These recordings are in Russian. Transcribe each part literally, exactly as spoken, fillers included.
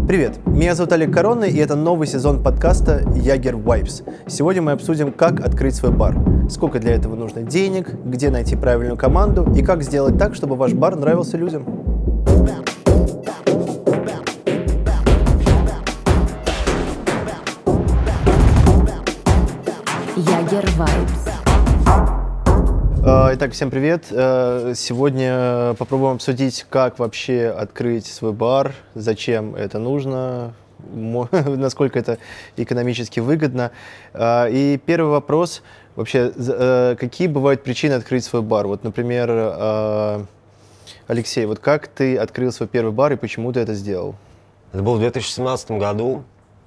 Привет, меня зовут Олег Коронный, и это новый сезон подкаста Jager Vibes. Сегодня мы обсудим, как открыть свой бар, сколько для этого нужно денег, где найти правильную команду и как сделать так, чтобы ваш бар нравился людям. Jager Vibes. Итак, всем привет. Сегодня попробуем обсудить, как вообще открыть свой бар, зачем это нужно, насколько это экономически выгодно. И первый вопрос, вообще, какие бывают причины открыть свой бар? Вот, например, Алексей, вот как ты открыл свой первый бар и почему ты это сделал? Это было в две тысячи семнадцатом году,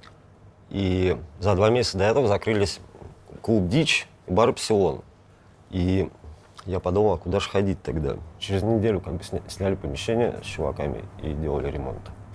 и за два месяца до этого закрылись клуб «Дичь» и бар «Эпсилон». И я подумал, а куда же ходить тогда? Через неделю как бы сня- сняли помещение с чуваками и делали ремонт.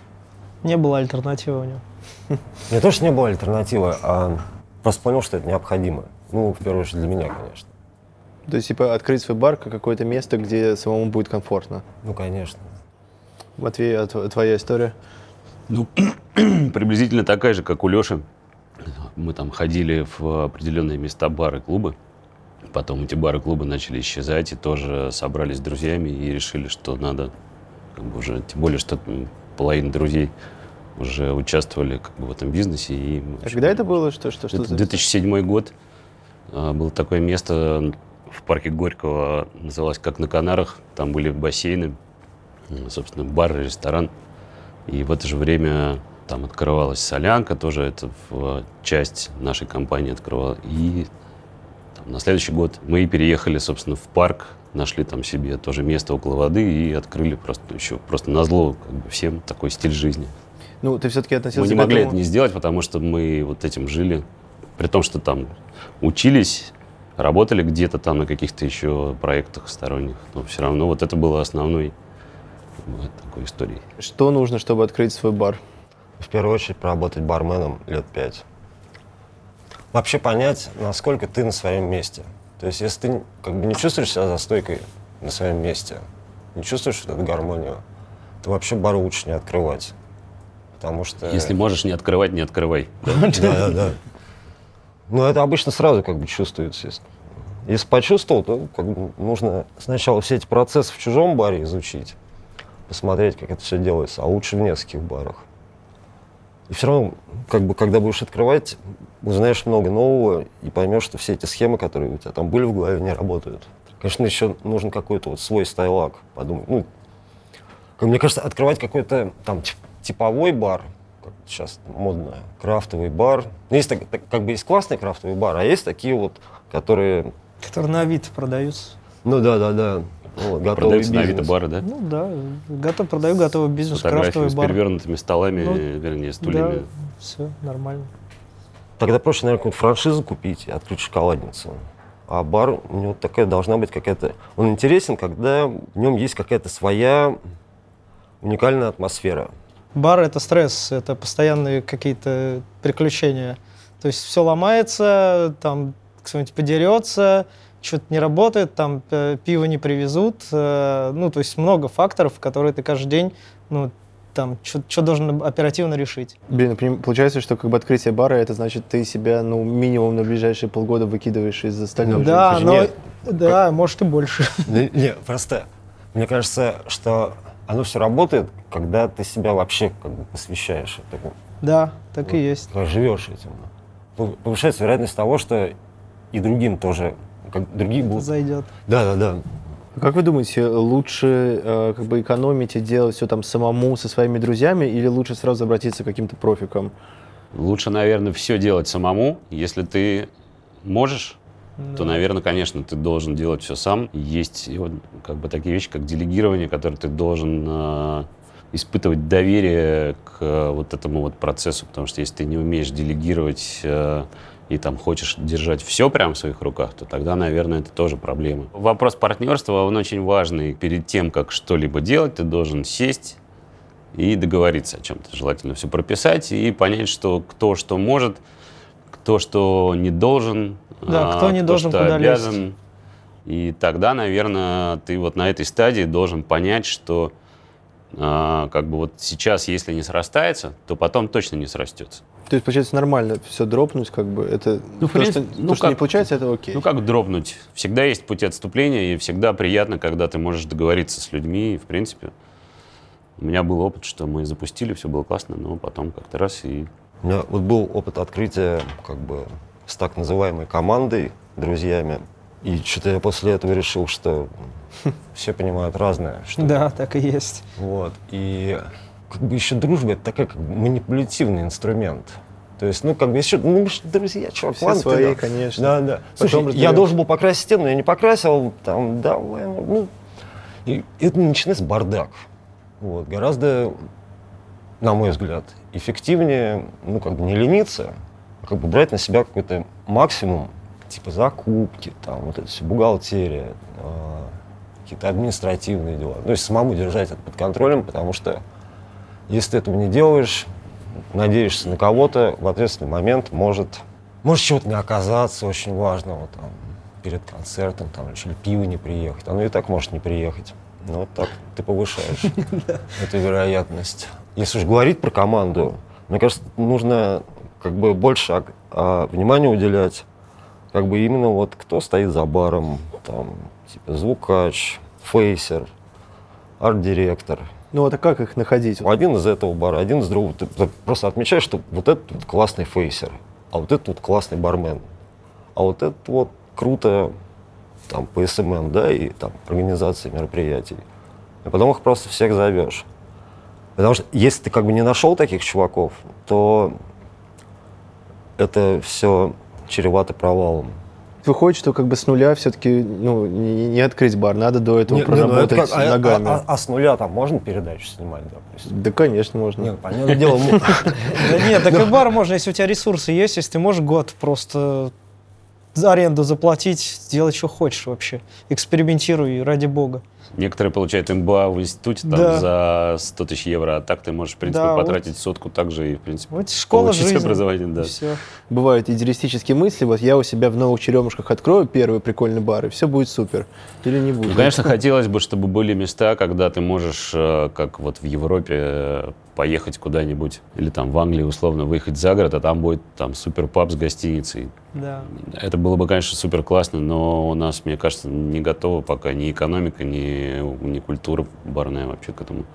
Не было альтернативы у него. Не то, что не было альтернативы, а просто понял, что это необходимо. Ну, в первую очередь для меня, конечно. То есть, типа, открыть свой бар как какое-то место, где самому будет комфортно? Ну, конечно. Матвей, а твоя история? Ну, приблизительно такая же, как у Лёши. Мы там ходили в определенные места, бары, клубы. Потом эти бары, клубы начали исчезать, и тоже собрались с друзьями и решили, что надо как бы уже, тем более, что половина друзей уже участвовали как бы в этом бизнесе. И, а когда это было? Что, что, что это две тысячи седьмой год. Было такое место в парке Горького, называлось «Как на Канарах». Там были бассейны, собственно, бар, ресторан. И в это же время там открывалась «Солянка», тоже это в часть нашей компании открывала. И там, на следующий год мы переехали, собственно, в парк, нашли там себе тоже место около воды и открыли просто еще просто назло как бы всем такой стиль жизни. Ну, ты все-таки относился Мы не к могли этому... это не сделать, потому что мы вот этим жили, при том, что там учились, работали где-то там на каких-то еще проектах сторонних, но все равно вот это было основной вот, такой историей. Что нужно, чтобы открыть свой бар? В первую очередь поработать барменом лет пять. Вообще понять, насколько ты на своем месте. То есть, если ты как бы не чувствуешь себя за стойкой на своем месте, не чувствуешь вот эту гармонию, то вообще бар лучше не открывать. Потому что... Если можешь не открывать, не открывай. Да, да, да. Но это обычно сразу как бы чувствуется. Если почувствовал, то как бы нужно сначала все эти процессы в чужом баре изучить, посмотреть, как это все делается, а лучше в нескольких барах. И все равно, как бы, когда будешь открывать, узнаешь много нового и поймешь, что все эти схемы, которые у тебя там были в голове, не работают. Конечно, еще нужен какой-то вот свой стайлак, подумать. Ну, как мне кажется, открывать какой-то там типовой бар, как сейчас модно, крафтовый бар. Есть так, так, как бы есть классный крафтовый бар, а есть такие вот, которые... Которые на Авито продаются. Ну да, да, да. Вот, продаются на бизнес. Авито бары, да? Ну да, готов, продаю готовый бизнес, крафтовый с бар. перевернутыми столами, Ну, вернее, стульями. Да, все нормально. Тогда проще, наверное, какую-то франшизу купить и открыть шоколадницу. А бар, у него такая должна быть какая-то... Он интересен, когда в нем есть какая-то своя уникальная атмосфера. Бар — это стресс, это постоянные какие-то приключения. То есть все ломается, там кто-нибудь подерется, что-то не работает, там пиво не привезут. Ну, то есть много факторов, которые ты каждый день, ну, там, что должен оперативно решить. Блин, получается, что как бы открытие бара, это значит, ты себя, ну, минимум на ближайшие полгода выкидываешь из остального. Да, жизни. но, Нет. да, может и больше. Не, не, просто мне кажется, что оно все работает, когда ты себя вообще как бы посвящаешь этому. Да, так Вот, и есть. когда живешь этим. Повышается вероятность того, что и другим тоже, как другие будут... Зайдет. Да, да, да. Как вы думаете, лучше э, как бы экономить и делать все там самому со своими друзьями, или лучше сразу обратиться к каким-то профикам? Лучше, наверное, все делать самому. Если ты можешь, Да. то, наверное, конечно, ты должен делать все сам. Есть вот, как бы такие вещи, как делегирование, которые ты должен э, испытывать доверие к э, вот этому вот процессу, потому что если ты не умеешь делегировать э, и там хочешь держать все прямо в своих руках, то тогда, наверное, это тоже проблема. Вопрос партнерства, он очень важный. Перед тем, как что-либо делать, ты должен сесть и договориться о чем-то. Желательно все прописать и понять, что кто что может, кто что не должен, Да, кто не кто должен, что куда обязан. лезть. И тогда, наверное, ты вот на этой стадии должен понять, что а, как бы вот сейчас, если не срастается, то потом точно не срастется. То есть, получается, нормально все дропнуть, как бы, это... Ну, в то, принципе, что, ну, то, что не как- получается, это окей. Ну как дропнуть? Всегда есть пути отступления, и всегда приятно, когда ты можешь договориться с людьми. И, в принципе, у меня был опыт, что мы запустили, все было классно, но потом как-то раз и... У меня вот был опыт открытия как бы с так называемой командой, друзьями. И что-то я после этого решил, что все понимают разное. Что Да, так и есть. Вот. И как бы еще дружба — это такой как бы манипулятивный инструмент. То есть, ну, как бы еще, ну, мы же друзья, чувак, Все ладно, ты, свои, да. конечно. Да, да. Потом Слушай, я разберем. должен был покрасить стену, но я не покрасил, там, давай, ну, и это начинается бардак. Вот. Гораздо, на мой взгляд, эффективнее, ну, как бы не лениться, а как бы брать на себя какой-то максимум, типа закупки, там, вот это все, бухгалтерия, э, какие-то административные дела. То есть самому держать это под контролем, потому что если ты этого не делаешь, надеешься на кого-то, в ответственный момент может, может чего-то не оказаться очень важного, там, перед концертом, там, или пиво не приехать. Оно и так может не приехать. Но вот так ты повышаешь эту вероятность. Если уж говорить про команду, мне кажется, нужно как бы больше ак- а, внимания уделять как бы именно вот кто стоит за баром, там, типа звукач, фейсер, арт-директор. Ну, вот а как их находить? Один из этого бара, один из другого. Ты просто отмечаешь, что вот этот вот классный фейсер, а вот этот вот классный бармен, а вот этот вот круто там по эс эм эм, да, и там организации мероприятий. И потом их просто всех зовешь. Потому что если ты как бы не нашел таких чуваков, то это все чревато провалом. Выходит, что как бы с нуля все-таки ну, не, не открыть бар, надо до этого Не- не, ну это проработать как- а- ногами. А, а- а с нуля там можно передачу снимать, допустим? Да, конечно, можно. Нет, понятное дело, мы- Да нет, так и бар можно, если у тебя ресурсы есть, если ты можешь год просто за аренду заплатить, делать, что хочешь вообще. Экспериментируй, ради бога. Некоторые получают эм бэ а в институте там, Да. за сто тысяч евро, а так ты можешь, в принципе, Да, вот. потратить сотку также и, в принципе, Вот школа получить жизни. образование. Да. И всё. Бывают идеалистические мысли, вот я у себя в Новых Черемушках открою первый прикольный бар, и все будет супер. Или не будет. Ну, конечно, хотелось бы, чтобы были места, когда ты можешь, э, как вот в Европе, э, поехать куда-нибудь, или там в Англии, условно, выехать за город, а там будет там супер паб с гостиницей. Да. Это было бы, конечно, супер классно, но у нас, мне кажется, не готова пока ни экономика, ни, ни культура барная вообще к этому.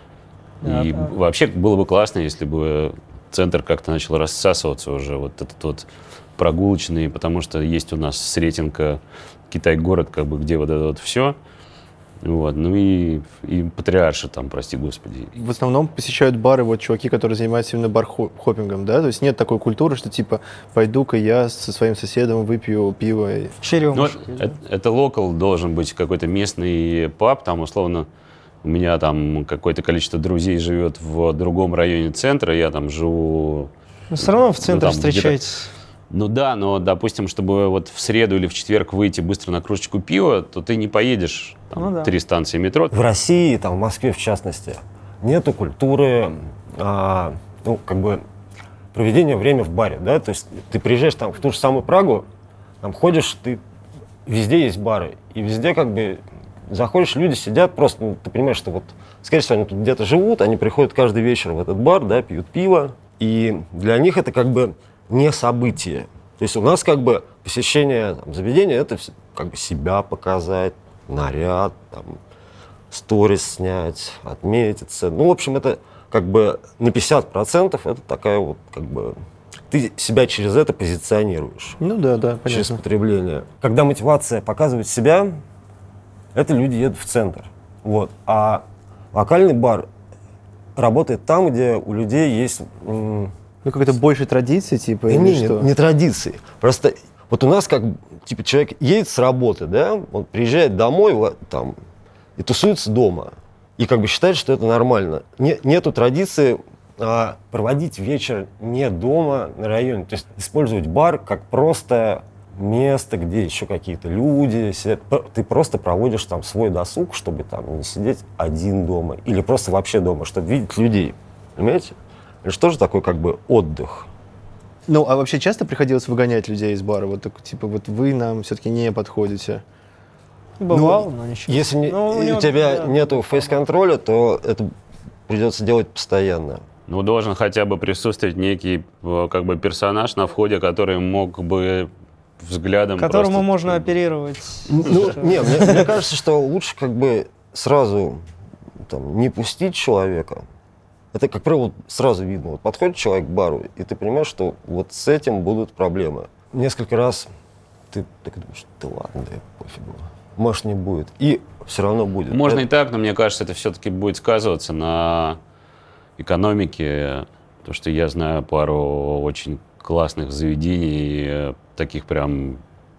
Да, И да. вообще было бы классно, если бы центр как-то начал рассасываться уже, вот этот вот прогулочный, потому что есть у нас Сретенка, Китай-город, как бы, где вот это вот все. Вот. Ну и, и Патриарши там, прости господи. В основном посещают бары вот чуваки, которые занимаются именно бар-хоппингом, да? То есть нет такой культуры, что типа пойду-ка я со своим соседом выпью пиво. Ну, Черемушки. это, это локал должен быть какой-то местный паб, там условно у меня там какое-то количество друзей живет в другом районе центра, я там живу. Но все равно в центре там где-то- встречаетесь. Ну да, но, допустим, чтобы вот в среду или в четверг выйти быстро на кружечку пива, то ты не поедешь там, Ну да. три станции метро. в России, там, в Москве в частности, нету культуры, а, ну, как бы, проведения времени в баре, да, то есть ты приезжаешь там в ту же самую Прагу, там ходишь, ты, везде есть бары, и везде как бы заходишь, люди сидят, просто, ну, ты понимаешь, что вот, скорее всего, они тут где-то живут, они приходят каждый вечер в этот бар, да, пьют пиво, и для них это как бы не событие. То есть у нас как бы посещение там, заведения — это вс- как бы себя показать, наряд, там, сторис снять, отметиться. Ну, в общем, это как бы на пятьдесят процентов это такая вот как бы... Ты себя через это позиционируешь, Ну да, да, через понятно. потребление. Когда мотивация показывать себя, это люди едут в центр. Вот. А локальный бар работает там, где у людей есть... м, Ну какой-то больше традиции, типа, Да или не, что? не, не традиции. Просто вот у нас как, типа, человек едет с работы, да, он приезжает домой ва- там, и тусуется дома. И как бы считает, что это нормально. Не- нету традиции а, проводить вечер не дома, на районе. То есть использовать бар как просто место, где еще какие-то люди сидят. П- Ты просто проводишь там свой досуг, чтобы там не сидеть один дома. Или просто вообще дома, чтобы видеть людей. Понимаете? Это же тоже такой как бы отдых. Ну, а вообще часто приходилось выгонять людей из бара? Вот так, типа, вот вы нам все-таки не подходите. Бывало, но ничего. Если не- Ну, у у него, тебя да, нету фейс-контроля, то это придется делать постоянно. Ну, должен хотя бы присутствовать некий э, как бы персонаж на входе, который мог бы взглядом Которому просто- можно оперировать. Ну, не, мне, мне кажется, что лучше как бы сразу там, не пустить человека. Это, как правило, сразу видно. Вот подходит человек к бару, и ты понимаешь, что вот с этим будут проблемы. Несколько раз ты так думаешь, да ладно, да пофигу. Может, не будет. И все равно будет. Можно Это- и так, но мне кажется, это все-таки будет сказываться на экономике. То, что я знаю пару очень классных заведений, э, таких прям,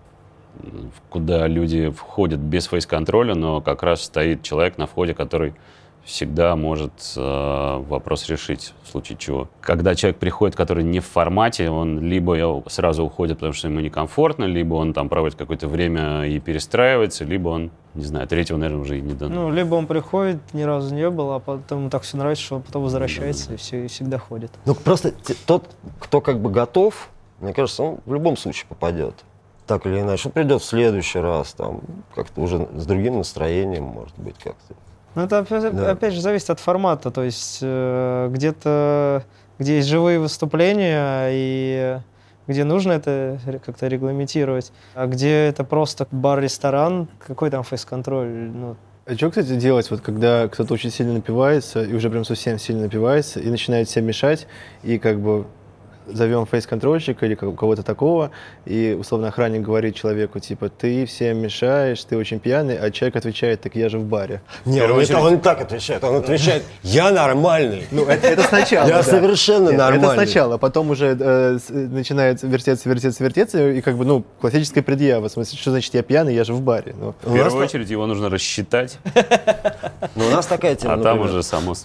м, куда люди входят без фейс-контроля, но как раз стоит человек на входе, который всегда может э, вопрос решить, в случае чего. Когда человек приходит, который не в формате, он либо сразу уходит, потому что ему некомфортно, либо он там проводит какое-то время и перестраивается, либо он, не знаю, третьего, наверное, уже и не дано. Ну, либо он приходит, ни разу не был, а потом ему так все нравится, что он потом возвращается и все, и всегда ходит. Ну, просто те- тот, кто как бы готов, мне кажется, он в любом случае попадет. Так или иначе. Он придет в следующий раз, там, как-то уже с другим настроением, может быть, как-то. Ну, это опять, Да. опять же зависит от формата, то есть э, где-то, где есть живые выступления и где нужно это ре- как-то регламентировать, а где это просто бар-ресторан, какой там фейс-контроль, ну, А что, кстати, делать, вот когда кто-то очень сильно напивается, и уже прям совсем сильно напивается, и начинает всем мешать, и как бы зовем фейс-контрольщика или ко- кого-то такого, и условно охранник говорит человеку, типа, ты всем мешаешь, ты очень пьяный, а человек отвечает, так я же в баре. Не, первую он, не очередь- та- он не так отвечает. Он отвечает, я нормальный. Ну, это, это сначала, Я да. совершенно Нет, нормальный. Это сначала, потом уже э, с- начинает вертеться, вертеться, вертеться, и как бы, ну, классическая предъява, в смысле, что значит я пьяный, я же в баре. Ну, В У нас, первую та- очередь его нужно рассчитать, ну, у нас такая тема, а там например, уже само...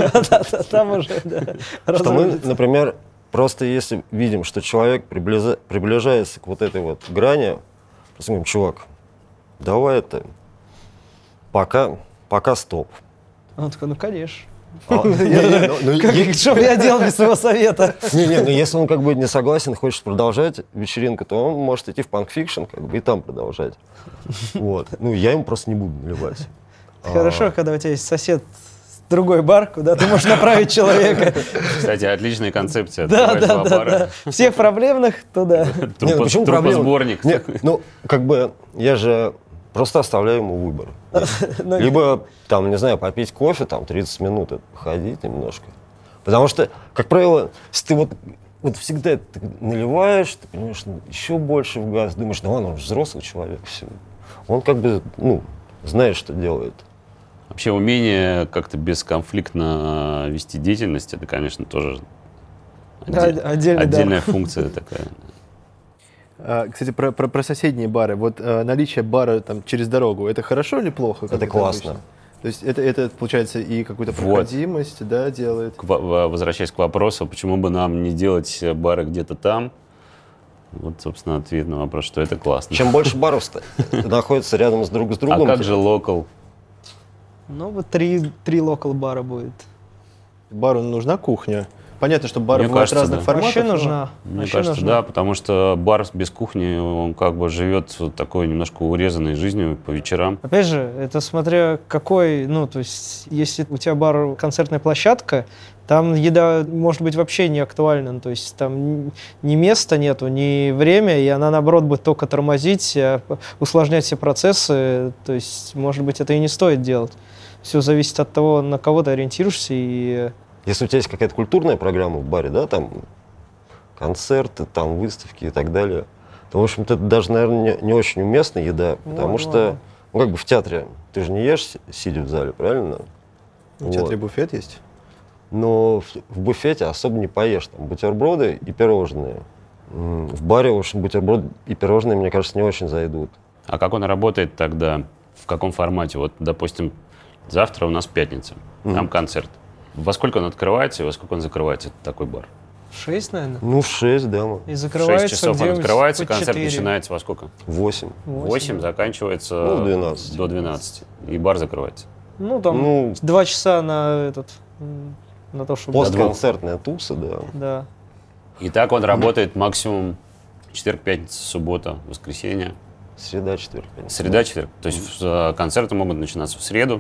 там уже, да, что мы, разрулится. например, просто если видим, что человек приблиза- приближается к вот этой вот грани, просто говорим, чувак, давай это, пока, пока стоп. Он такой, ну, конечно. А, не, не, ну, ну, Как- е- Что бы я делал без своего совета? Не, не, ну если он как бы не согласен, хочет продолжать вечеринку, то он может идти в панк-фикшн, как бы и там продолжать. Вот. Ну, я ему просто не буду наливать. Хорошо, когда у тебя есть сосед, другой бар, куда ты можешь направить человека. Кстати, отличная концепция. Да, Открываешь да, два да, бара. да. Всех проблемных туда. Не, ну почему проблема? Трупосборник. Нет, ну, как бы, я же просто оставляю ему выбор. Ну, Либо, там, не знаю, попить кофе, там, тридцать минут, это походить немножко. Потому что, как правило, если ты вот, вот всегда это наливаешь, ты понимаешь, ну, еще больше в газ, думаешь, да ладно, он же взрослый человек, все. Он как бы, ну, знает, что делает. Вообще умение как-то бесконфликтно вести деятельность, это, конечно, тоже Да, отде- отдельный дар. отдельная функция такая. а, кстати, про, про, про соседние бары. Вот э, наличие бара там через дорогу, это хорошо или плохо? как Это классно. обычно? То есть это, это, получается, и какую-то Вот. проходимость, да, делает? К во- во- Возвращаясь к вопросу, почему бы нам не делать бары где-то там, вот, собственно, ответ на вопрос, что это классно. Чем больше баров ста- находится рядом с друг с А другом, как же локал? Ну, вот три, три локал-бара будет. Бару нужна кухня. Понятно, что бары Мне бывают кажется, разных да. форматов. Вообще но- нужна. Мне Вообще кажется, нужна. да, потому что бар без кухни, он как бы живет вот такой немножко урезанной жизнью по вечерам. Опять же, это смотря какой, ну, то есть, если у тебя бар концертная площадка, там еда может быть вообще не актуальна, ну, то есть там ни- ни места нету, ни время, и она, наоборот, будет только тормозить, а, усложнять все процессы, то есть, может быть, это и не стоит делать. Все зависит от того, на кого ты ориентируешься, и если у тебя есть какая-то культурная программа в баре, да, там концерты, там выставки и так далее, то, в общем-то, это даже, наверное, не, не очень уместная еда, потому Вот, что, вот. ну, как бы в театре ты же не ешь, си- сидя в зале, правильно? У тебя Вот. три буфет есть? Но в, в буфете особо не поешь, там бутерброды и пирожные. М, В баре, в общем, бутерброды и пирожные, мне кажется, не очень зайдут. А как он работает тогда? В каком формате? Вот, допустим, завтра у нас пятница, там концерт. Во сколько он открывается и во сколько он закрывается, такой бар? шесть, наверное, Ну, в шесть, да, м, и В закрывается шесть часов он где-нибудь открывается, в концерт четыре. начинается во сколько? восемь. восемь, заканчивается Ну, в двенадцать. до двенадцати. И бар закрывается. Ну, там Ну, два часа на этот, м, на то, чтобы... постконцертная туса, да. Да. И так он работает максимум четверг, пятница, суббота, воскресенье, Среда, четверг, пятница. среда, четверг. То есть э, концерты могут начинаться в среду,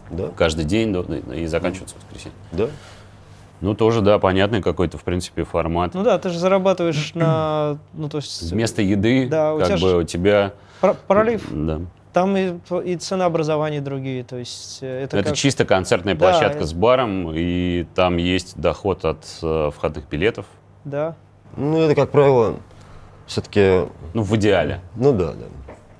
Да. Каждый день да, и заканчивается в воскресенье. Да. Ну, тоже, да, понятный какой-то, в принципе, формат. Ну да, ты же зарабатываешь на... Ну, то есть... Вместо еды, Да, у как тебя бы ж- у тебя... Про- Пролив. Да. Там и, и ценообразование другие, то есть э, это, Это как- чисто концертная Да, площадка это- с баром, и там есть доход от э, входных билетов. Да. Ну, это, как правило, все-таки... Ну, в идеале. Ну да, да.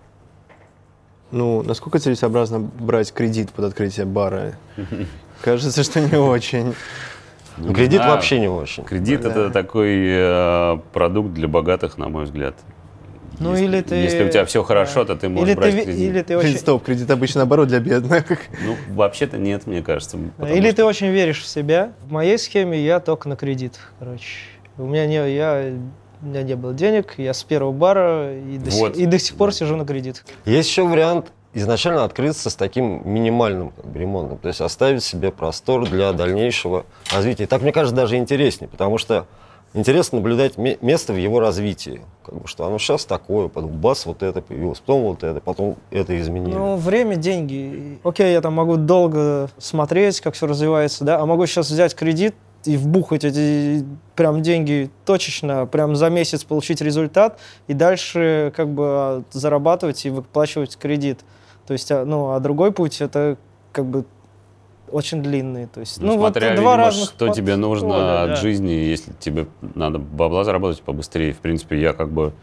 Ну, насколько целесообразно брать кредит под открытие бара? Кажется, что не очень. Ну, кредит знаю. вообще не очень. Кредит это такой э, продукт для богатых, на мой взгляд. Ну, если, или ты... если у тебя все хорошо, то ты можешь или брать ты, ви- кредит. Или ты очень... Стоп, кредит обычно наоборот для бедных. Ну, вообще-то нет, мне кажется. потому Или что- ты очень веришь в себя. В моей схеме я только на кредит, короче. У меня не, я, у меня не было денег, я с первого бара и до, Вот. сих, и до сих пор сижу на кредит. Есть еще вариант изначально открыться с таким минимальным как бы, ремонтом, то есть оставить себе простор для дальнейшего развития. И так, мне кажется, даже интереснее, потому что интересно наблюдать ме- место в его развитии. Как бы, что оно сейчас такое, потом бас, вот это появилось, потом вот это, потом это изменили. Ну, время, деньги. Окей, я там могу долго смотреть, как все развивается, да, а могу сейчас взять кредит и вбухать эти прям деньги точечно, прям за месяц получить результат и дальше как бы зарабатывать и выплачивать кредит. То есть, а, ну, а другой путь это как бы очень длинный. То есть, Ну, ну, вот смотря, два видимо, разных что тебе нужно подхода, от да. жизни, если тебе надо бабла заработать побыстрее. В принципе, я как бы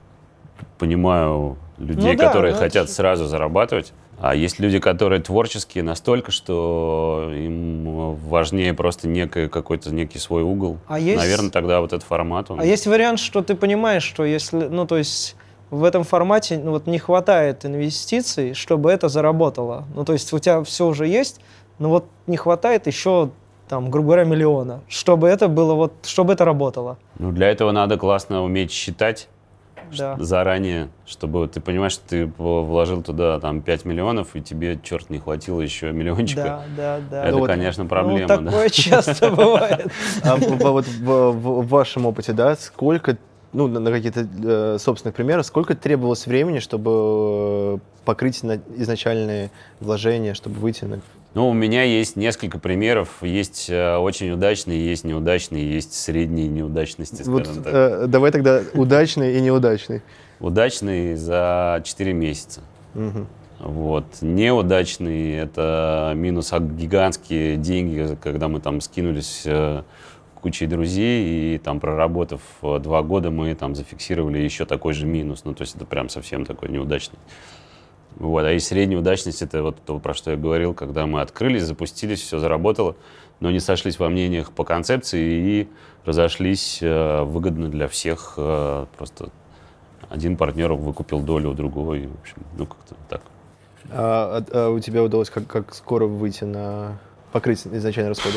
понимаю людей, Ну да, которые ну, хотят это же- сразу зарабатывать. А есть люди, которые творческие настолько, что им важнее просто некий, какой-то некий свой угол. А есть- Наверное, тогда вот этот формат, он... А есть вариант, что ты понимаешь, что если, ну, то есть в этом формате ну, вот не хватает инвестиций, чтобы это заработало. Ну, то есть у тебя все уже есть, но вот не хватает еще, там, грубо говоря, миллиона, чтобы это было вот, чтобы это работало. Ну, для этого надо классно уметь считать Да. заранее, чтобы ты понимаешь, что ты вложил туда там пять миллионов, и тебе, черт, не хватило еще миллиончика. Да, да, да. Это, Ну вот- конечно, проблема. Ну, да. такое часто бывает. А в- в- вот в, в- в вашем опыте, да, сколько, ну, на, на каких-то э, собственных примерах, сколько требовалось времени, чтобы э, покрыть на- изначальные вложения, чтобы выйти на... Ну, у меня есть несколько примеров. Есть э, очень удачные, есть неудачные, есть средние неудачности, Вот, скажем так. э, давай тогда удачный и неудачный. Удачный за четыре месяца. Мгм. Вот. Неудачный — это минус а гигантские деньги, когда мы там скинулись э, кучей друзей, и там, проработав э, два года, мы там зафиксировали еще такой же минус. Ну, то есть это прям совсем такой неудачный. Вот. А и средняя удачность — это вот то, про что я говорил, когда мы открылись, запустились, все заработало, но не сошлись во мнениях по концепции и разошлись э, выгодно для всех. Э, просто один партнер выкупил долю у другого, и, в общем, ну, как-то так. А, а- а у тебя удалось как, как скоро выйти на покрыть изначальные расходы?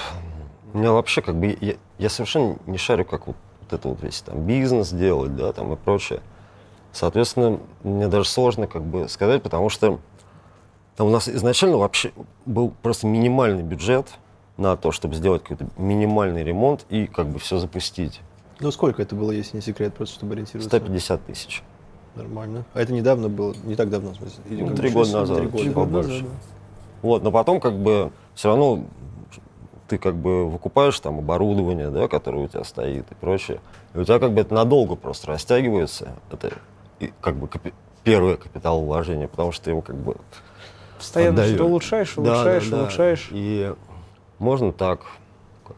У меня вообще как бы, я, я совершенно не шарю, как вот, вот это вот весь там бизнес делать, да, там и прочее. Соответственно, мне даже сложно как бы сказать, потому что там у нас изначально вообще был просто минимальный бюджет на то, чтобы сделать какой-то минимальный ремонт и как бы все запустить. Ну, сколько это было, если не секрет, просто чтобы ориентироваться? сто пятьдесят тысяч. Нормально. А это недавно было? Не так давно, в смысле? Или Ну, как три бы года шесть- назад, три года. чуть побольше. Вот, но потом как бы все равно ты как бы выкупаешь там оборудование, да, которое у тебя стоит и прочее. И у тебя как бы это надолго просто растягивается. Это и как бы капи- первое капиталовложение, потому что ты его как бы Постоянно отдаёшь. что улучшаешь, Да, улучшаешь, да, да. улучшаешь. И можно так как-то.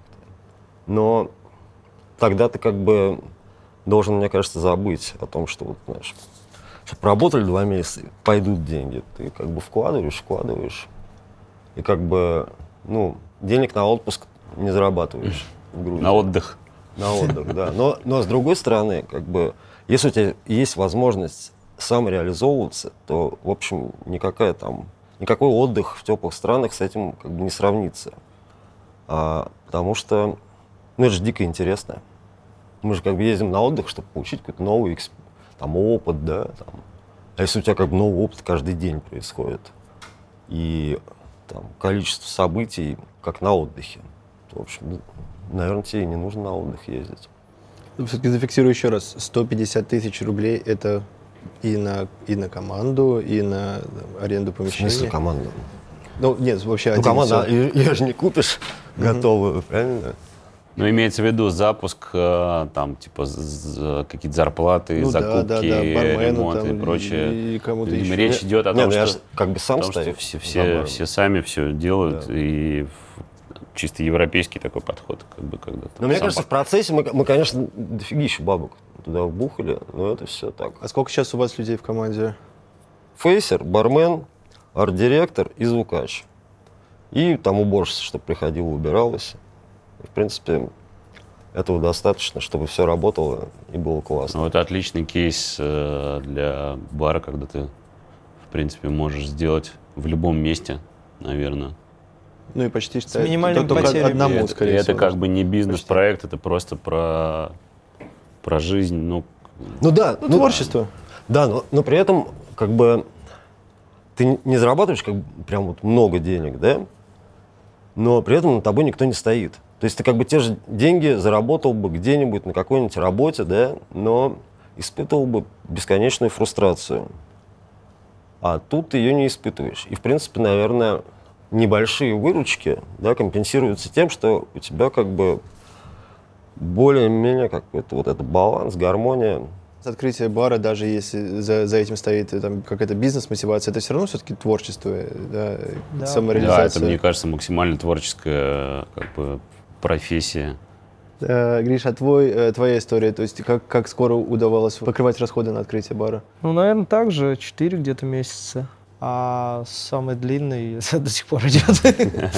Но тогда ты как бы должен, мне кажется, забыть о том, что вот, знаешь, что проработали два месяца, пойдут деньги. Ты как бы вкладываешь, вкладываешь. И как бы, ну, денег на отпуск не зарабатываешь в Грузии. На отдых. На отдых, да. Но, но с другой стороны, как бы, если у тебя есть возможность самореализовываться, то, в общем, никакая там, никакой отдых в теплых странах с этим как бы не сравнится. А, потому что, ну, это же дико интересно. Мы же как бы ездим на отдых, чтобы получить какой-то новый эксп- там, опыт, да, там. А если у тебя как бы новый опыт каждый день происходит, и там количество событий, как на отдыхе, то, в общем, ну, наверное, тебе и не нужно на отдых ездить. Все-таки зафиксирую еще раз. сто пятьдесят тысяч рублей — это и на, и на команду, и на там, аренду В помещения. смысле команда? Ну, нет, вообще Ну, один команда, всё. ее ее же не купишь готовую, правильно? Ну, имеется в виду запуск, э, там, типа, з- з- какие-то зарплаты, Ну да, закупки, да, да, бармену ремонт там и прочее. и кому-то Видимо, еще. речь идет о Не, том, ну я что, ж как бы сам о том, что стою все, за все, баром. все сами все делают, Да. и в- чисто европейский такой подход, как бы, когда ты Но мне сам кажется, в процессе мы, мы, конечно, дофигища бабок туда вбухали, но это все так. А сколько сейчас у вас людей в команде? Фейсер, бармен, арт-директор и звукач. И там уборщица, чтобы приходила, убиралась. И, в принципе, этого достаточно, чтобы все работало и было классно. Ну, это отличный кейс э, для бара, когда ты, в принципе, можешь сделать в любом месте, наверное. Ну и почти что минимальными только потерями. одному, И это, скорее и это всего. как бы не бизнес-проект, это просто про, про жизнь, ну, Ну да, Ну, творчество. Да, но, но при этом как бы ты не- не зарабатываешь как бы прям вот много денег, да? Но при этом над тобой никто не стоит. То есть ты как бы те же деньги заработал бы где-нибудь на какой-нибудь работе, да, но испытывал бы бесконечную фрустрацию. А тут ты ее не испытываешь. И, в принципе, наверное, небольшие выручки, да, компенсируются тем, что у тебя как бы более-менее какой-то вот этот баланс, гармония. Открытие бара, даже если за, за этим стоит э, там, какая-то бизнес-мотивация, это все равно все-таки творчество, э, да, Да. самореализация. да, это, мне кажется, максимально творческая как бы профессия. Э, Гриш, а твой, э, твоя история, то есть как, как скоро удавалось покрывать расходы на открытие бара? Ну, наверное, так же, четыре где-то месяца. А самый длинный до сих пор идет.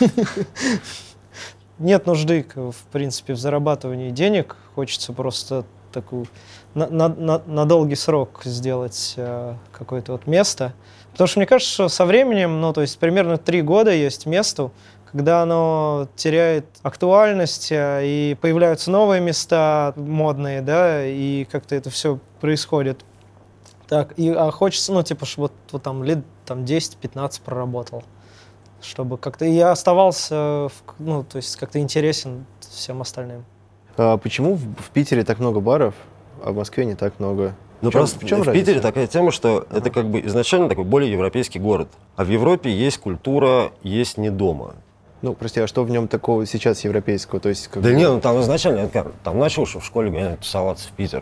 Нет нужды, к- в принципе, в зарабатывании денег. Хочется просто такую на, на- на- на долгий срок сделать э, какое-то вот место. Потому что мне кажется, что со временем, ну, то есть примерно три года есть месту, когда оно теряет актуальность, э, и появляются новые места модные, да, и как-то это все происходит. Так, и, а хочется, ну, типа, чтобы вот, вот там лет там, десять-пятнадцать проработал, чтобы как-то и я оставался, в- ну, то есть как-то интересен всем остальным. А почему в, в Питере так много баров, а в Москве не так много? Ну В чем- просто в чем в Питере разница? такая тема, что это как бы изначально такой более европейский город. А в Европе есть культура, есть не дома. Ну, прости, а что в нем такого сейчас европейского? То есть, как Да бы- не, ну там изначально, я как, там начал еще в школе гонять, тусоваться в Питер.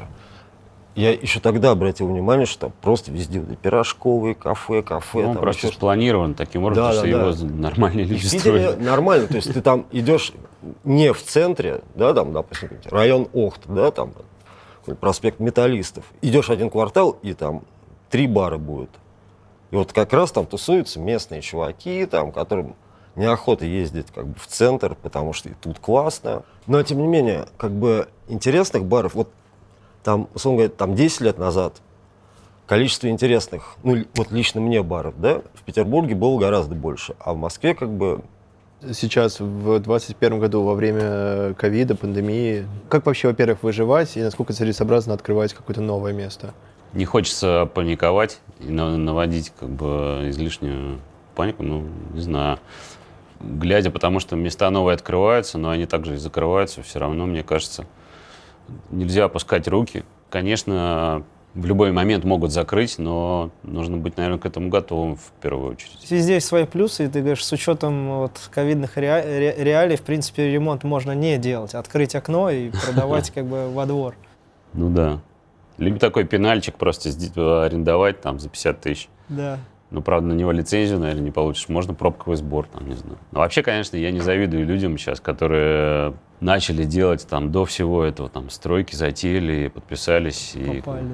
Я еще тогда обратил внимание, что просто везде вот эти пирожковые, кафе, кафе. Ну, он там просто еще что-то. спланирован таким образом, Да, что да, его да. нормальные И люди в Питере строят. нормально, то есть ты там идешь не в центре, да, там, допустим, район Охт, да, там, какой-нибудь проспект Металлистов. Идешь один квартал, и там три бара будет. И вот как раз там тусуются местные чуваки, там, которым неохота ездить как бы в центр, потому что и тут классно. Но, тем не менее, как бы интересных баров, вот там, условно говоря, там десять лет назад количество интересных, ну, л- вот лично мне баров, да, в Петербурге было гораздо больше, а в Москве как бы... Сейчас, в двадцать первом году, во время ковида, пандемии, как вообще, во-первых, выживать и насколько целесообразно открывать какое-то новое место? Не хочется паниковать и на- наводить как бы излишнюю панику, ну, не знаю. Глядя, потому что места новые открываются, но они также и закрываются, все равно, мне кажется, нельзя опускать руки. Конечно, в любой момент могут закрыть, но нужно быть, наверное, к этому готовым в первую очередь. Везде есть свои плюсы, и ты говоришь, с учетом вот ковидных реа- ре- реалий, в принципе, ремонт можно не делать. Открыть окно и продавать как бы во двор. Ну да. Либо такой пенальчик просто сди- арендовать там за пятьдесят тысяч. Да. Ну, правда, на него лицензию, наверное, не получишь. Можно пробковый сбор, там, не знаю. Но вообще, конечно, я не завидую людям сейчас, которые начали делать там до всего этого, там, стройки затеяли, подписались. И Попали.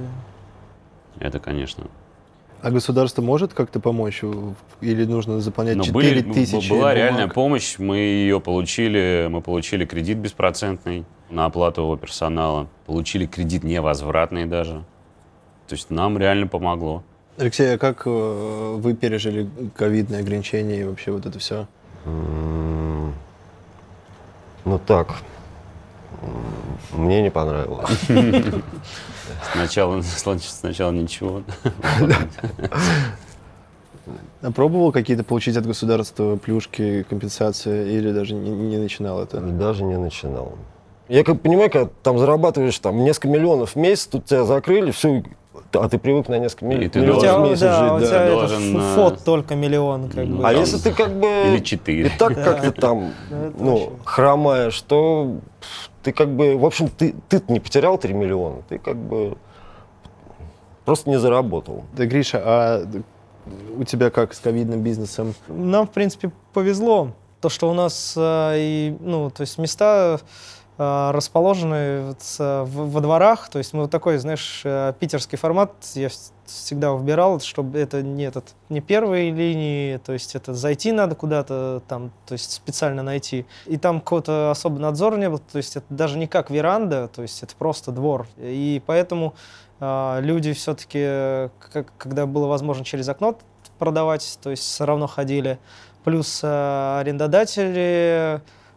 это, конечно. А государство может как-то помочь? В- Или нужно заполнять Но четыре были- тысячи была бумаг? реальная помощь, мы ее получили, мы получили кредит беспроцентный на оплату его персонала, получили кредит невозвратный даже. То есть нам реально помогло. Алексей, а как э, вы пережили ковидные ограничения и вообще вот это все? м, Ну так, м, мне не понравилось. Сначала, сначала ничего. А пробовал какие-то получить от государства плюшки, компенсации или даже не, не начинал это? Даже не начинал. Я как понимаю, когда там зарабатываешь там несколько миллионов в месяц, тут тебя закрыли, все, А ты привык на несколько И миль- ты миллионов У тебя, в месяц да, у жить, тебя да. это должен, ф- э, фот только миллион, как ну, бы. А там, если ты как бы Или четыре. и так Да. как-то там, Ну, это ну, вообще. хромаешь, то ты как бы, в общем, ты, ты не потерял три миллиона, ты как бы просто не заработал. Да, Гриша, а у тебя как с ковидным бизнесом? Нам, в принципе, повезло. То, что у нас а, и, ну, то есть места а, расположены вот, а, в- во дворах. То есть мы вот такой, знаешь, а, питерский формат я вс- всегда выбирал, чтобы это не, этот, не первые линии, то есть это зайти надо куда-то там, то есть специально найти. И там какого-то особо надзора не было, то есть это даже не как веранда, то есть это просто двор. И поэтому а, люди все-таки, как- когда было возможно через окно продавать, то есть все равно ходили. Плюс э, арендодатели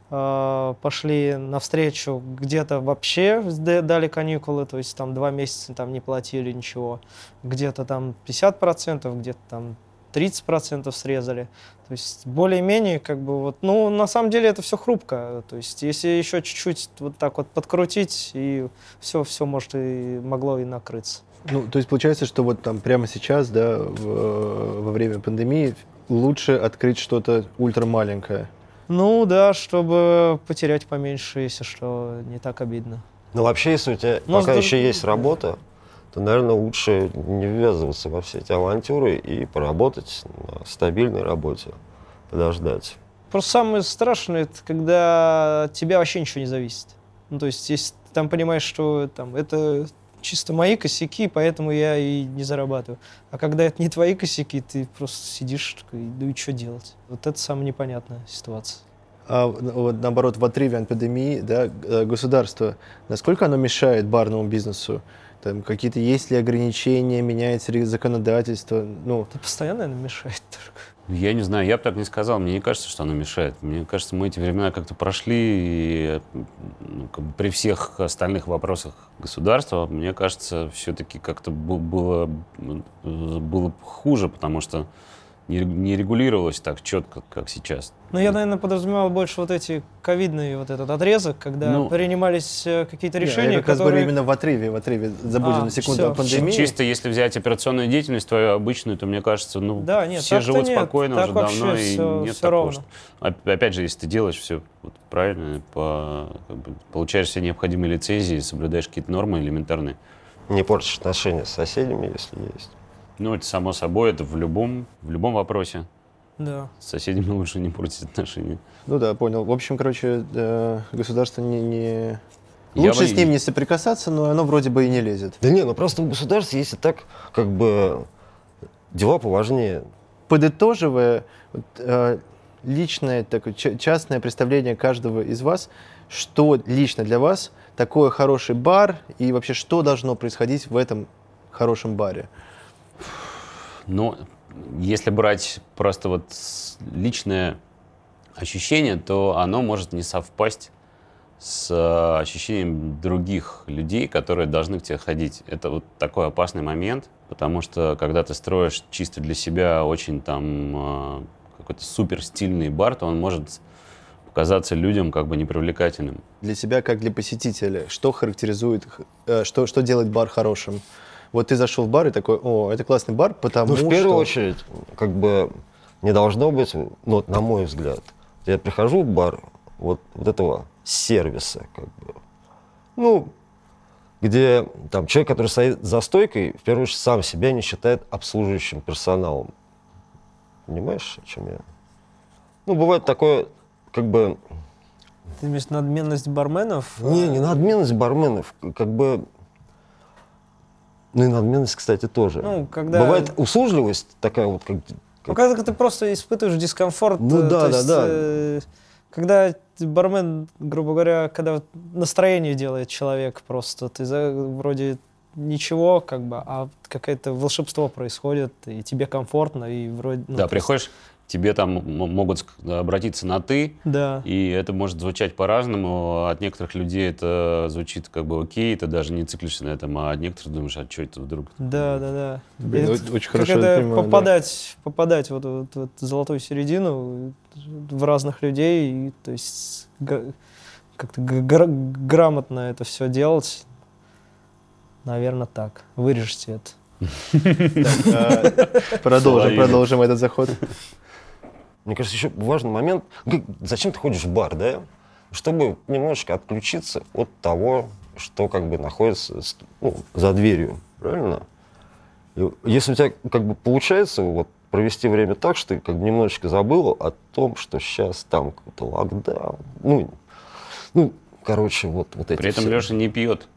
э, пошли навстречу, где-то вообще сда- дали каникулы, то есть там два месяца там не платили ничего, где-то там пятьдесят процентов, где-то там тридцать процентов срезали. То есть более-менее как бы вот, ну на самом деле это все хрупко, то есть если еще чуть-чуть вот так вот подкрутить, и все, все может и могло и накрыться. Ну, то есть получается, что вот там прямо сейчас, да, в- во время пандемии лучше открыть что-то ультрамаленькое. Ну да, чтобы потерять поменьше, если что, не так обидно. Но вообще, если у тебя Но пока с друг- еще есть работа, то, наверное, лучше не ввязываться во все эти авантюры и поработать на стабильной работе, подождать. Просто самое страшное, это когда от тебя вообще ничего не зависит. Ну, то есть, если ты там понимаешь, что там, это чисто мои косяки, поэтому я и не зарабатываю. А когда это не твои косяки, ты просто сидишь такой, ну и что делать? Вот это самая непонятная ситуация. А вот наоборот, в отрыве от пандемии, да, г- государство, насколько оно мешает барному бизнесу? Там какие-то есть ли ограничения, меняется ли законодательство? Ну, Это постоянно, наверное, мешает только. Я не знаю, я бы так не сказал. Мне не кажется, что оно мешает. Мне кажется, мы эти времена как-то прошли, и ну, как бы при всех остальных вопросах государства, мне кажется, все-таки как-то бу- было, было хуже, потому что не, не регулировалось так четко, как сейчас. Ну, я, наверное, подразумевал больше вот эти ковидные, вот этот отрезок, когда Ну, принимались э, какие-то не, решения, я как раз которые... говорю именно в отрыве, в отрыве. Забудем А, на секунду всё. о пандемии. Чисто если взять операционную деятельность твою обычную, то мне кажется, ну, Да, нет, все так-то живут нет, спокойно так уже вообще давно, всё- и нет всё такого, ровно. что... Оп- Опять же, если ты делаешь все вот правильно, по, как бы, получаешь все необходимые лицензии, соблюдаешь какие-то нормы элементарные, Не портишь отношения с соседями, если есть. ну, это само собой, это в любом, в любом вопросе. Да. С соседями лучше не портить отношения. Ну да, понял. В общем, короче, э, государство не... не- Я Лучше бы- с ним не соприкасаться, но оно вроде бы и не лезет. Да не, ну просто в государстве есть и так, как бы, дела поважнее. Подытоживая, вот, э, личное, такое, ча- частное представление каждого из вас, что лично для вас такое хороший бар и вообще что должно происходить в этом хорошем баре? Но если брать просто вот с- личное ощущение, то оно может не совпасть с э, ощущением других людей, которые должны к тебе ходить. Это вот такой опасный момент, потому что когда ты строишь чисто для себя очень там э, какой-то супер стильный бар, то он может показаться людям как бы непривлекательным. Для себя, как для посетителя, что характеризует, э, что, что делает бар хорошим? Вот ты зашел в бар и такой, о, это классный бар, потому Ну, что... в первую очередь, как бы, не должно быть, ну, вот на мой взгляд, я прихожу в бар вот, вот этого сервиса, как бы, ну, где там человек, который стоит за стойкой, в первую очередь сам себя не считает обслуживающим персоналом. Понимаешь, о чем я? Ну, бывает такое, как бы... Ты имеешь в виду надменность барменов? Не, не надменность барменов, как бы... Ну и надменность, кстати, тоже. Ну, когда- Бывает услужливость такая вот, как... Ну, когда ты просто испытываешь дискомфорт. Ну э, да, то да, есть, да. э, когда бармен, грубо говоря, когда вот настроение делает человек просто, ты за- вроде ничего, как бы, а какое-то волшебство происходит, и тебе комфортно, и вроде... ну, Да, то есть- приходишь, тебе там м- могут ск- обратиться на «ты», Да. и это может звучать по-разному. От некоторых людей это звучит как бы окей, ты даже не циклишься на этом, а от некоторых думаешь, а что это вдруг? Да, да, да. Блин, И ну, это очень как хорошо это понимаю, да. попадать, попадать вот в вот, в золотую середину в разных людей, и, то есть га- как-то г- гра- грамотно это все делать. Наверное, так. Вырежьте это. Так, а, Продолжим, Половина. продолжим этот заход. Мне кажется, еще важный момент. Как- Зачем ты ходишь в бар, да? Чтобы немножечко отключиться от того, что как бы находится с- ну, за дверью, правильно? И если у тебя как бы получается вот провести время так, что ты как бы немножечко забыл о том, что сейчас там какой-то локдаун, ну, ну, короче, вот, вот эти При этом все. Леша не пьет.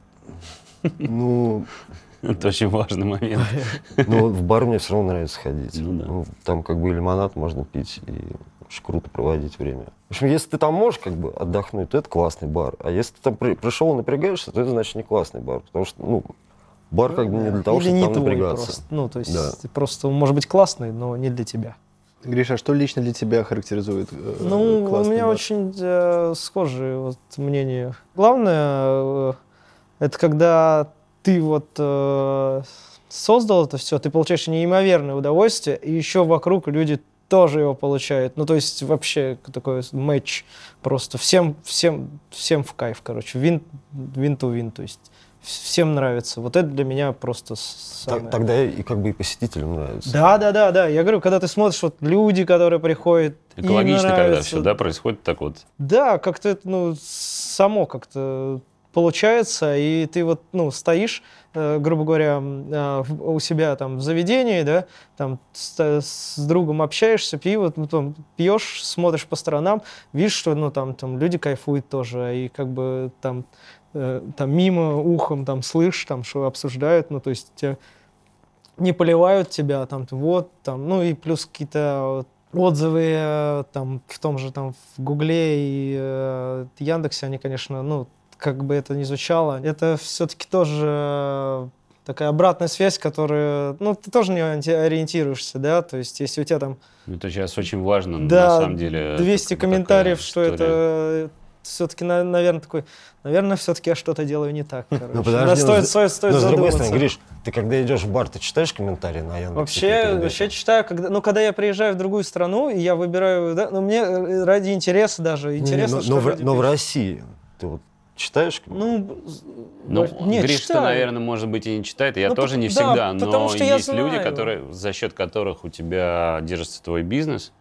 Ну, Это очень важный момент. ну, в бар мне все равно нравится ходить. Ну да. Там как бы и лимонад можно пить, и очень круто проводить время. В общем, если ты там можешь как бы отдохнуть, то это классный бар. А если ты там при- пришел и напрягаешься, то это значит не классный бар. Потому что, ну, бар как бы не для того, Или чтобы не там твой напрягаться. просто. Ну, то есть Да. ты просто он может быть классный, но не для тебя. Гриша, а что лично для тебя характеризует э, Ну, у классный меня бар? очень э, схожие вот мнения. Главное, э, это когда ты вот э, создал это все, ты получаешь неимоверное удовольствие, и еще вокруг люди тоже его получают. Ну, то есть вообще такой матч просто всем, всем, всем в кайф, короче. Win, win to win, то есть всем нравится. Вот это для меня просто Так- самое. Тогда и как бы и посетителям нравится. Да, да, да, да. Я говорю, когда ты смотришь, вот люди, которые приходят, им Экологично, когда нравится. все, да, происходит так вот. Да, как-то это, ну, само как-то получается, и ты вот, ну, стоишь, э, грубо говоря, э, в- у себя там в заведении, да, там с, с другом общаешься, пиво, ну, там, пьешь, смотришь по сторонам, видишь, что, ну, там, там люди кайфуют тоже, и как бы там, э, там мимо ухом там слышишь, там, что обсуждают, ну, то есть те- не поливают тебя, там, ты вот, там, ну, и плюс какие-то вот отзывы э, там в том же там в Гугле и э, Яндексе, они, конечно, ну, как бы это ни звучало, это все-таки тоже э, такая обратная связь, которая, ну, ты тоже не ориенти- ориентируешься, да, то есть если у тебя там Ну, это сейчас очень важно, да, на самом деле. двести это как бы комментариев, такая что история. это все-таки, наверное, такой, наверное, все-таки я что-то делаю не так, короче. Ну, Да, подожди, стоит, ну, с- стоит, стоит но с другой задуматься. стороны, Гриш, ты когда идешь в бар, ты читаешь комментарии на Яндексе? Вообще, перед этим? вообще читаю, когда, ну, когда я приезжаю в другую страну, и я выбираю, да, ну, мне э, ради интереса даже, Не, не, интересно, но, что но, в, люди но в пишут. России ты вот читаешь? Ну, Ну, нет, Гриш-то, читаю. наверное, может быть, и не читает. Я Ну, тоже пот- не да, всегда, потому но что я есть люди, знаю. которые, за счет которых у тебя держится твой бизнес,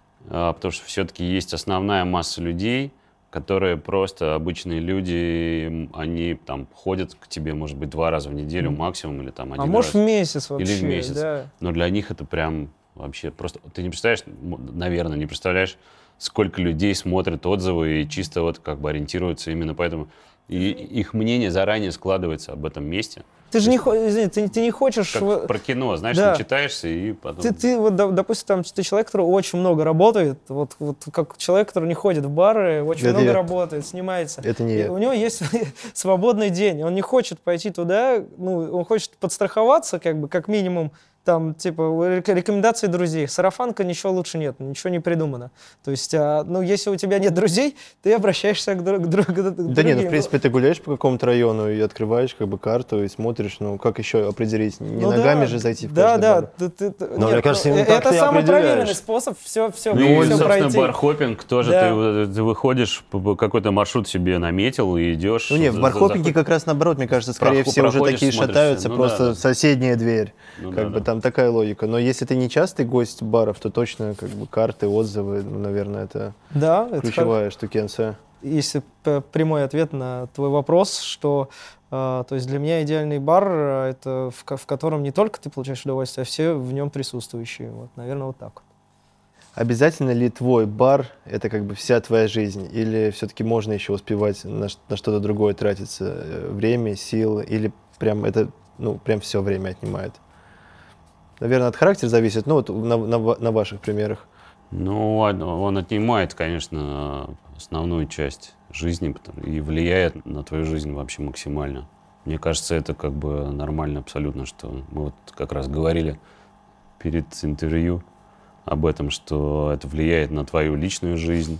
а, потому что все-таки есть основная масса людей, которые просто обычные люди, м, они там ходят к тебе, может быть, два раза в неделю максимум, или там один а может раз. в месяц вообще, Или в месяц. да. Но для них это прям вообще просто... Ты не представляешь, м, наверное, не представляешь, сколько людей смотрят отзывы и чисто вот как бы ориентируются именно поэтому. И их мнение заранее складывается об этом месте. Ты же не, хо- извини, ты, ты не хочешь... Как в- про кино, знаешь, Да. начитаешься и потом... Ты, ты вот, доп- допустим, там, ты человек, который очень много работает, вот, вот как человек, который не ходит в бары, очень Это много я. работает, снимается. Это не И я. у него есть свободный день, он не хочет пойти туда, ну, он хочет подстраховаться, как бы, как минимум, там, типа, рек- рекомендации друзей. Сарафанка, ничего лучше нет, ничего не придумано. То есть, а, ну, если у тебя нет друзей, ты обращаешься к, друг, к друг- к Да другим. нет, ну, в принципе, ты гуляешь по какому-то району и открываешь как бы карту и смотришь, ну, как еще определить? Не Ну ногами да, же зайти в да, каждый да, бар. ты- ты- ты- Но мне кажется, именно э, так это ты самый определяешь. проверенный способ все, все, Ну и, все собственно, пройти. бархопинг тоже. Да. Ты, ты выходишь, п- п- какой-то маршрут себе наметил и идешь. Ну нет, в за- бархопинге заходишь. как раз наоборот, мне кажется, скорее Проход- всего, уже проходишь, такие смотришь, шатаются, ну просто да, да. соседняя дверь. Ну как да, бы да. там такая логика. Но если ты не частый гость баров, то точно как бы карты, отзывы, ну, наверное, это Да, это ключевая штукенция. если п- прямой ответ на твой вопрос, что э, то есть для меня идеальный бар э, это в, ко- в котором не только ты получаешь удовольствие, а все в нем присутствующие. Вот, наверное, вот так вот. Обязательно ли твой бар — это как бы вся твоя жизнь? Или все-таки можно еще успевать на, ш- на что-то другое тратиться? э, Время, силы? Или прям это, ну, прям все время отнимает? Наверное, от характера зависит, ну, вот на, на ва- на ваших примерах. Ну, он он отнимает, конечно, основную часть жизни потому- и влияет на твою жизнь вообще максимально. Мне кажется, это как бы нормально абсолютно, что мы вот как раз говорили перед интервью об этом, что это влияет на твою личную жизнь,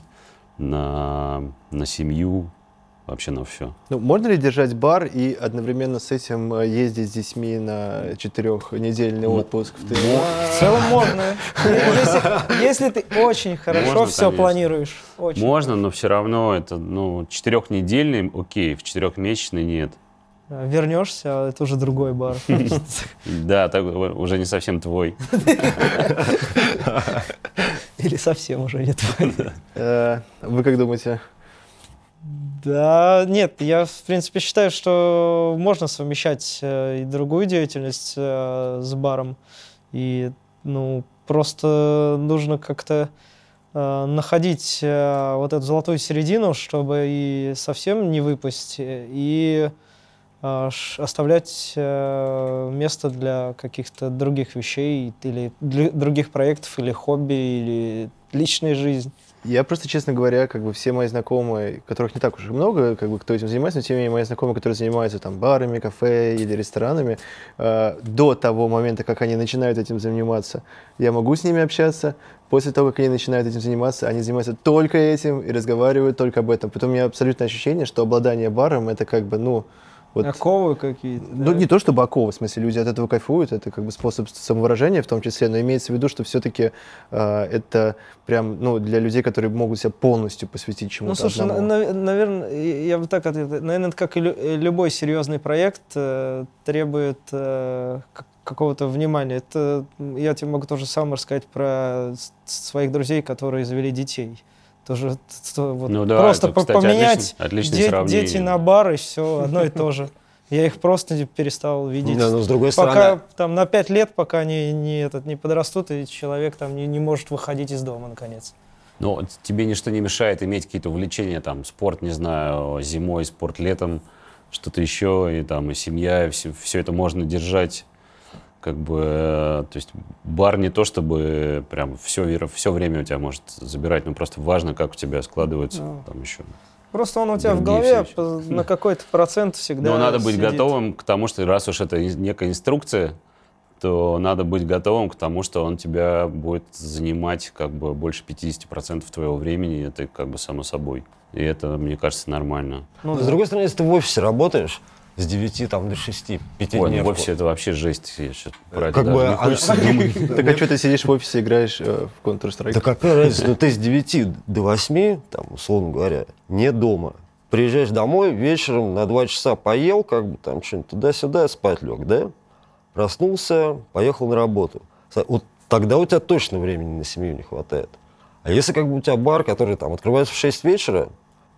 на, на семью, вообще на все. Ну, можно ли держать бар и одновременно с этим э, ездить с детьми на четырехнедельный отпуск в Таиланд? В целом можно. Если, если ты очень хорошо Можно, все конечно. планируешь. Очень. Можно, но все равно это, ну, четырехнедельный, окей, в четырехмесячный нет. вернешься, а это уже другой бар. Да, так уже не совсем твой. Или совсем уже не твой. Э, Вы как думаете? Да, нет, я, в принципе, считаю, что можно совмещать э, и другую деятельность э, с баром. И, ну, просто нужно как-то э, находить э, вот эту золотую середину, чтобы и совсем не выпасть, и э, ш- оставлять э, место для каких-то других вещей, или для других проектов, или хобби, или личной жизни. Я просто, честно говоря, как бы все мои знакомые, которых не так уж и много, как бы кто этим занимается, но тем не менее мои знакомые, которые занимаются там барами, кафе или ресторанами, э, до того момента, как они начинают этим заниматься, я могу с ними общаться. После того, как они начинают этим заниматься, они занимаются только этим и разговаривают только об этом. Потом у меня абсолютное ощущение, что обладание баром — это как бы, ну, вот, Оковы какие-то. ну, да? не то чтобы оковы, в смысле, люди от этого кайфуют, это как бы способ самовыражения в том числе, но имеется в виду, что все-таки э, это прям, ну, для людей, которые могут себя полностью посвятить чему-то Ну, слушай, одному. наверное, я бы так ответил. Наверное, это как и лю- любой серьезный проект э, требует э, к- какого-то внимания. Это я тебе могу то же самое рассказать про с- своих друзей, которые завели детей. Тоже т- т- вот Ну да, просто это, по- кстати, поменять отличный- отличное де- сравнение. дети на бар, и все одно и то же. Я их просто перестал видеть. Да, но с другой Пока стороны, там на пять лет, пока они не, этот, не подрастут, и человек там не, не может выходить из дома, наконец. Но вот тебе ничто не мешает иметь какие-то увлечения, там, спорт, не знаю, зимой, спорт летом, что-то еще, и там, и семья, и все, все это можно держать, как бы, э, то есть бар не то, чтобы прям все, все время у тебя может забирать, но просто важно, как у тебя складывается Ну. там еще. Просто он у тебя в Другие голове все по- на какой-то процент всегда Но надо быть сидит. готовым к тому, что раз уж это ин- некая инструкция, то надо быть готовым к тому, что он тебя будет занимать как бы больше пятьдесят процентов твоего времени, это как бы само собой. И это, мне кажется, нормально. Ну, с да. другой стороны, если ты в офисе работаешь с девяти там, до шести, Ой, пятидневку, ну в офисе это вообще жесть. Я сейчас про это Как даже бы, не а- хочется думать. Так а что ты сидишь в офисе, играешь э, в Counter-Strike? да какая разница, ну ты с девяти до восьми, там, условно говоря, не дома. Приезжаешь домой, вечером на два часа поел, как бы там что-нибудь туда-сюда, спать лег, да? Проснулся, поехал на работу. Са- Вот тогда у тебя точно времени на семью не хватает. А если как бы у тебя бар, который там открывается в шесть вечера,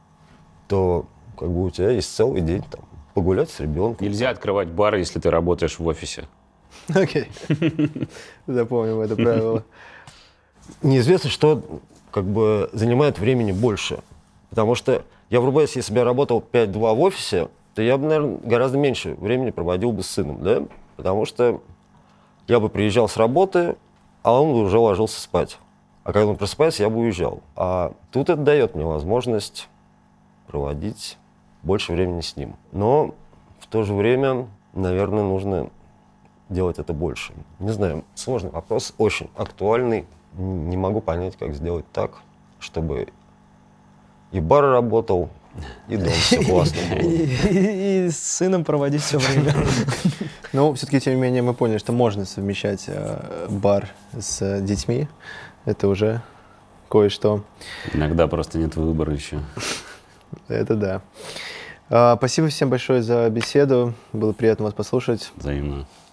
то как бы у тебя есть целый день там погулять с ребенком. Нельзя открывать бар, если ты работаешь в офисе. Окей. Запомним это правило. Неизвестно, что как бы занимает времени больше. Потому что я врубаюсь, если бы я работал пять-два в офисе, то я бы, наверное, гораздо меньше времени проводил бы с сыном, да? Потому что я бы приезжал с работы, а он бы уже ложился спать. А когда он просыпается, я бы уезжал. А тут это дает мне возможность проводить больше времени с ним. Но в то же время, наверное, нужно делать это больше. Не знаю, сложный вопрос, очень актуальный. Не могу понять, как сделать так, чтобы и бар работал, и дом все классно И, было. и- и с сыном проводить все время. Но все-таки, тем не менее, мы поняли, что можно совмещать э, бар с э, детьми. Это уже кое-что. Иногда просто нет выбора еще. Это да. А, спасибо всем большое за беседу. Было приятно вас послушать. Взаимно.